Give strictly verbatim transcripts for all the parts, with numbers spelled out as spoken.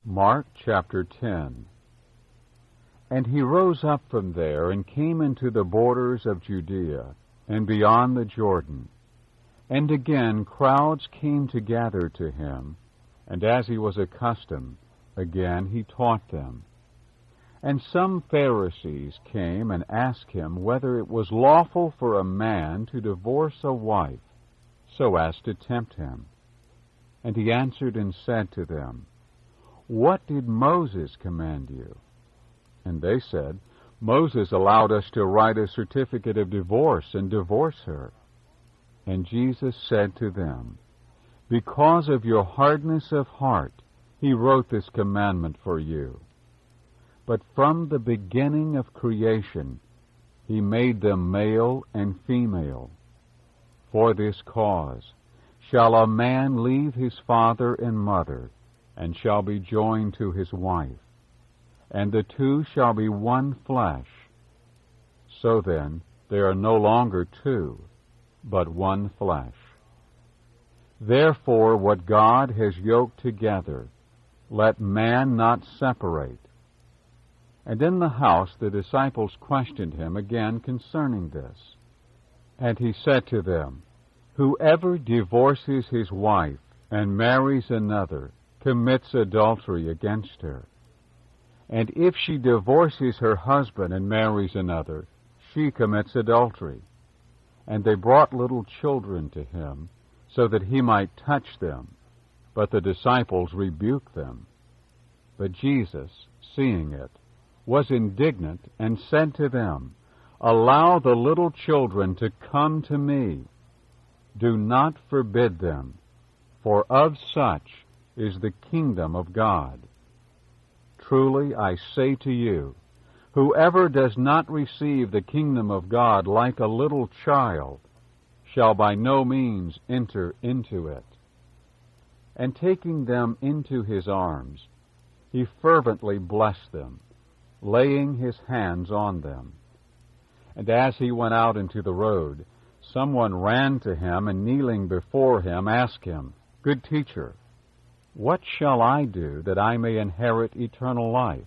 Mark chapter ten. And he rose up from there and came into the borders of Judea and beyond the Jordan. And again crowds came to gather to him, and as he was accustomed, again he taught them. And some Pharisees came and asked him whether it was lawful for a man to divorce a wife, so as to tempt him. And he answered and said to them, What did Moses command you? And they said, Moses allowed us to write a certificate of divorce and divorce her. And Jesus said to them, Because of your hardness of heart, he wrote this commandment for you. But from the beginning of creation, he made them male and female. For this cause shall a man leave his father and mother, and shall be joined to his wife, and the two shall be one flesh. So then, they are no longer two, but one flesh. Therefore, what God has yoked together, let man not separate. And in the house the disciples questioned him again concerning this. And he said to them, Whoever divorces his wife and marries another commits adultery against her. And if she divorces her husband and marries another, she commits adultery. And they brought little children to him, so that he might touch them. But the disciples rebuked them. But Jesus, seeing it, was indignant, and said to them, Allow the little children to come to me. Do not forbid them, for of such is the kingdom of God. Truly I say to you, whoever does not receive the kingdom of God like a little child shall by no means enter into it. And taking them into his arms, he fervently blessed them, laying his hands on them. And as he went out into the road, someone ran to him, and kneeling before him asked him, Good teacher, what shall I do that I may inherit eternal life?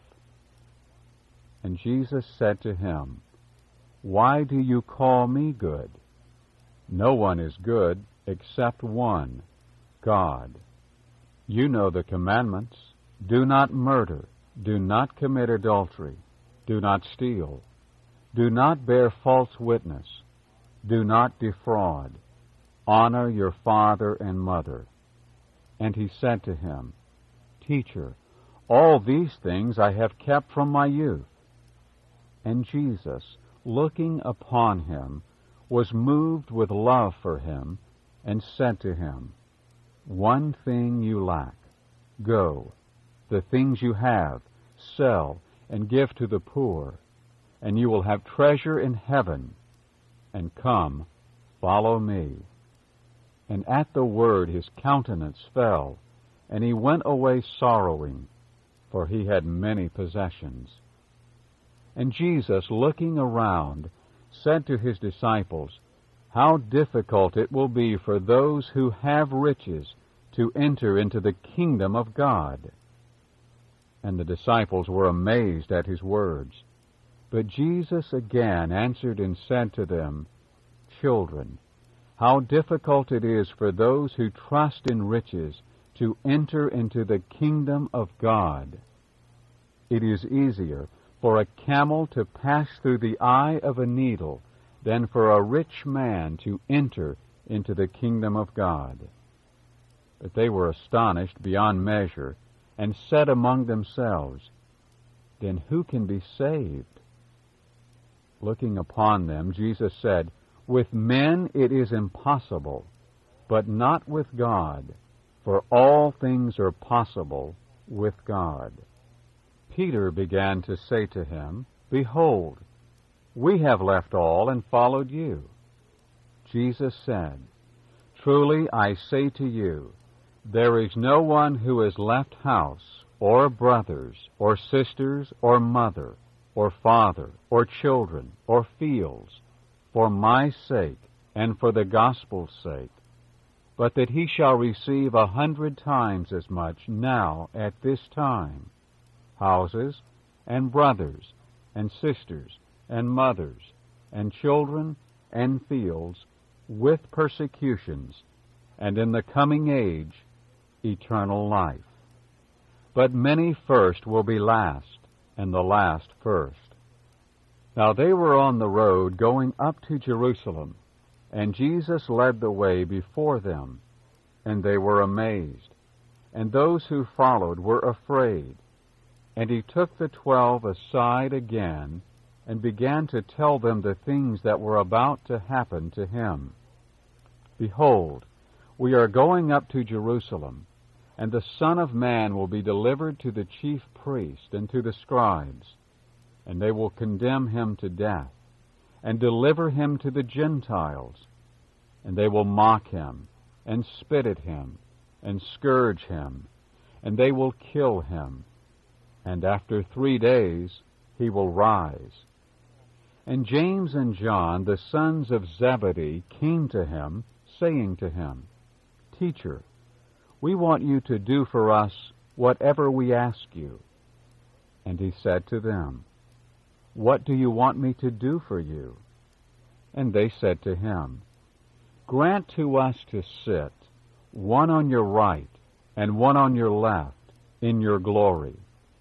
And Jesus said to him, Why do you call me good? No one is good except one, God. You know the commandments. Do not murder. Do not commit adultery. Do not steal. Do not bear false witness. Do not defraud. Honor your father and mother. And he said to him, Teacher, all these things I have kept from my youth. And Jesus, looking upon him, was moved with love for him, and said to him, One thing you lack. Go, the things you have, sell, and give to the poor, and you will have treasure in heaven. And come, follow me. And at the word his countenance fell, and he went away sorrowing, for he had many possessions. And Jesus, looking around, said to his disciples, How difficult it will be for those who have riches to enter into the kingdom of God. And the disciples were amazed at his words. But Jesus again answered and said to them, Children, how difficult it is for those who trust in riches to enter into the kingdom of God. It is easier for a camel to pass through the eye of a needle than for a rich man to enter into the kingdom of God. But they were astonished beyond measure, and said among themselves, Then who can be saved? Looking upon them, Jesus said, With men it is impossible, but not with God, for all things are possible with God. Peter began to say to him, Behold, we have left all and followed you. Jesus said, Truly I say to you, there is no one who has left house, or brothers, or sisters, or mother, or father, or children, or fields, for my sake and for the gospel's sake, but that he shall receive a hundred times as much now at this time, houses, and brothers, and sisters, and mothers, and children, and fields, with persecutions, and in the coming age eternal life. But many first will be last, and the last first. Now they were on the road going up to Jerusalem, and Jesus led the way before them, and they were amazed, and those who followed were afraid. And he took the twelve aside again, and began to tell them the things that were about to happen to him. Behold, we are going up to Jerusalem, and the Son of Man will be delivered to the chief priests and to the scribes, and they will condemn him to death, and deliver him to the Gentiles, and they will mock him, and spit at him, and scourge him, and they will kill him, and after three days he will rise. And James and John, the sons of Zebedee, came to him, saying to him, Teacher, we want you to do for us whatever we ask you. And he said to them, What do you want me to do for you? And they said to him, Grant to us to sit, one on your right and one on your left, in your glory.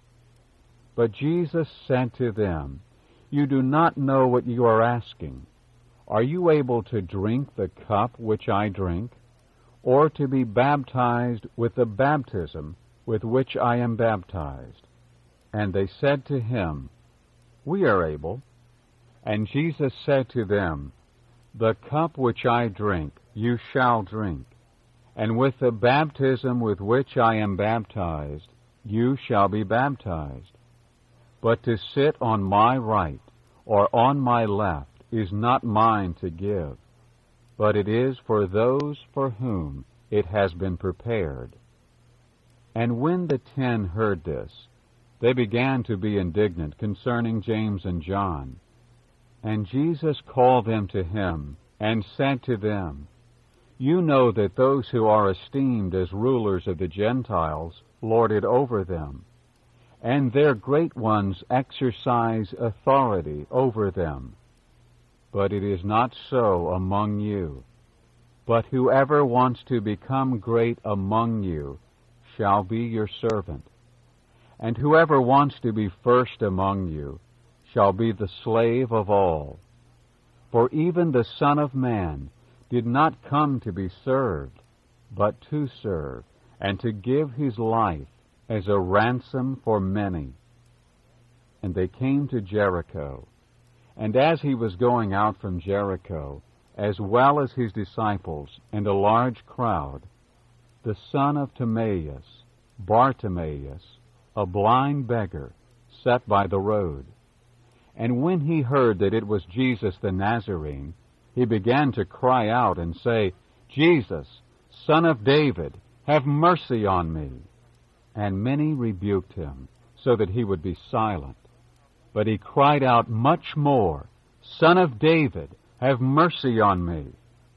But Jesus said to them, You do not know what you are asking. Are you able to drink the cup which I drink, or to be baptized with the baptism with which I am baptized? And they said to him, We are able. And Jesus said to them, The cup which I drink you shall drink, and with the baptism with which I am baptized you shall be baptized. But to sit on my right or on my left is not mine to give, but it is for those for whom it has been prepared. And when the ten heard this, they began to be indignant concerning James and John. And Jesus called them to him, and said to them, You know that those who are esteemed as rulers of the Gentiles lord it over them, and their great ones exercise authority over them. But it is not so among you. But whoever wants to become great among you shall be your servant. And whoever wants to be first among you shall be the slave of all. For even the Son of Man did not come to be served, but to serve, and to give his life as a ransom for many. And they came to Jericho. And as he was going out from Jericho, as well as his disciples and a large crowd, the son of Timaeus, Bartimaeus, a blind beggar, sat by the road. And when he heard that it was Jesus the Nazarene, he began to cry out and say, Jesus, Son of David, have mercy on me. And many rebuked him, so that he would be silent. But he cried out much more, Son of David, have mercy on me.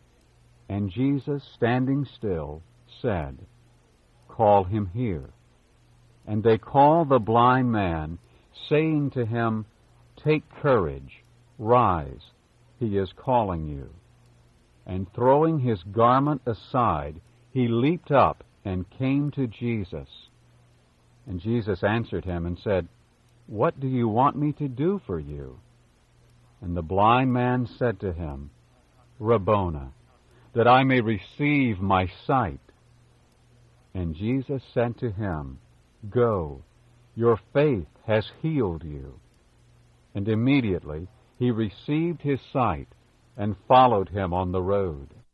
And Jesus, standing still, said, Call him here. And they called the blind man, saying to him, Take courage, rise, he is calling you. And throwing his garment aside, he leaped up and came to Jesus. And Jesus answered him and said, What do you want me to do for you? And the blind man said to him, Rabboni, that I may receive my sight. And Jesus said to him, Go, your faith has healed you. And immediately he received his sight and followed him on the road.